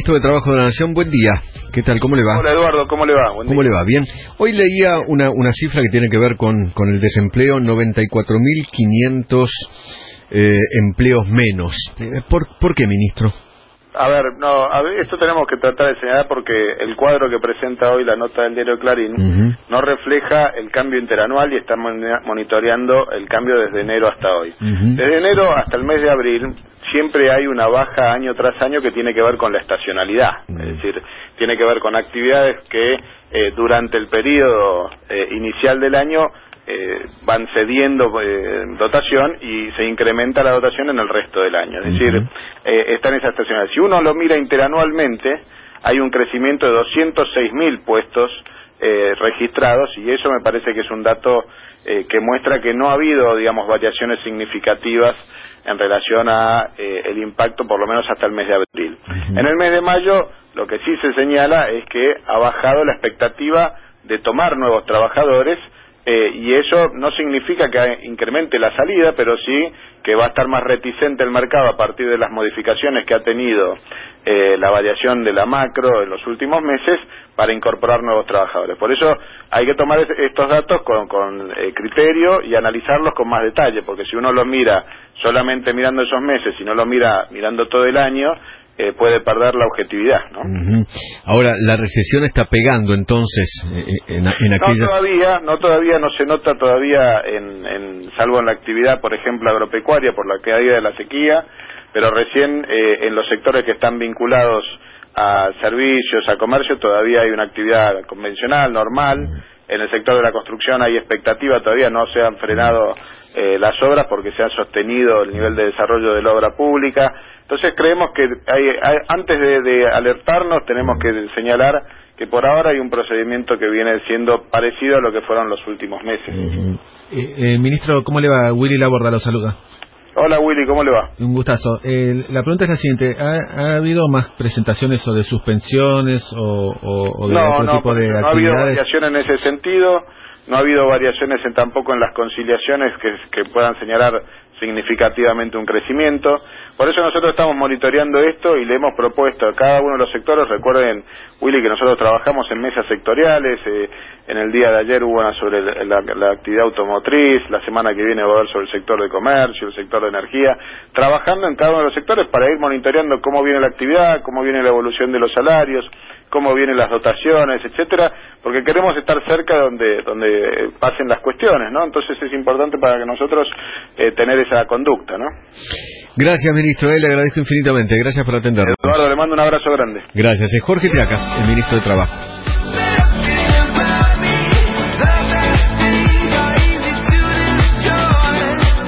Ministro de Trabajo de la Nación, buen día. ¿Qué tal? ¿Cómo le va? Hola Eduardo, ¿cómo le va? Buen ¿Cómo día. le va? Bien. Hoy leía una cifra que tiene que ver con el desempleo, 94.500 empleos menos. ¿Por qué, ministro? Esto tenemos que tratar de señalar porque el cuadro que presenta hoy la nota del diario Clarín no refleja el cambio interanual y está monitoreando el cambio desde enero hasta hoy. Desde enero hasta el mes de abril siempre hay una baja año tras año que tiene que ver con la estacionalidad, es decir, tiene que ver con actividades que durante el periodo inicial del año van cediendo dotación y se incrementa la dotación en el resto del año, es decir, está en esa estacionalidad. Si uno lo mira interanualmente, hay un crecimiento de 206.000 puestos registrados, y eso me parece que es un dato que muestra que no ha habido, digamos, variaciones significativas en relación a el impacto, por lo menos hasta el mes de abril. En el mes de mayo, lo que sí se señala es que ha bajado la expectativa de tomar nuevos trabajadores, y eso no significa que incremente la salida, pero sí que va a estar más reticente el mercado a partir de las modificaciones que ha tenido la variación de la macro en los últimos meses para incorporar nuevos trabajadores. Por eso hay que tomar estos datos con criterio y analizarlos con más detalle, porque si uno los mira solamente mirando esos meses y no lo mira mirando todo el año, puede perder la objetividad, ¿no? Ahora, la recesión está pegando entonces en aquellas... No todavía no se nota todavía salvo en la actividad, por ejemplo, agropecuaria por la caída de la sequía, pero recién en los sectores que están vinculados a servicios, a comercio, todavía hay una actividad convencional, normal. En el sector de la construcción hay expectativa, todavía no se han frenado las obras porque se ha sostenido el nivel de desarrollo de la obra pública. Entonces creemos que antes de alertarnos tenemos que señalar que por ahora hay un procedimiento que viene siendo parecido a lo que fueron los últimos meses. Ministro, ¿cómo le va? Willy Laborda lo saluda. Hola Willy, ¿cómo le va? Un gustazo. La pregunta es la siguiente, ¿ha habido más presentaciones o de suspensiones o de otro tipo de actividades? No ha habido variación en ese sentido, no ha habido variaciones tampoco en las conciliaciones que puedan señalar significativamente un crecimiento. Por eso nosotros estamos monitoreando esto y le hemos propuesto a cada uno de los sectores. Recuerden, Willy, que nosotros trabajamos en mesas sectoriales. En el día de ayer hubo una sobre la actividad automotriz, la semana que viene va a haber sobre el sector de comercio, el sector de energía, trabajando en cada uno de los sectores para ir monitoreando cómo viene la actividad, cómo viene la evolución de los salarios, cómo vienen las dotaciones, etcétera, porque queremos estar cerca donde pasen las cuestiones, ¿no? Entonces es importante para que nosotros tener esa conducta, ¿no? Gracias, ministro, le agradezco infinitamente, gracias por atendernos. Eduardo, le mando un abrazo grande. Gracias, es Jorge Triacas, el ministro de Trabajo.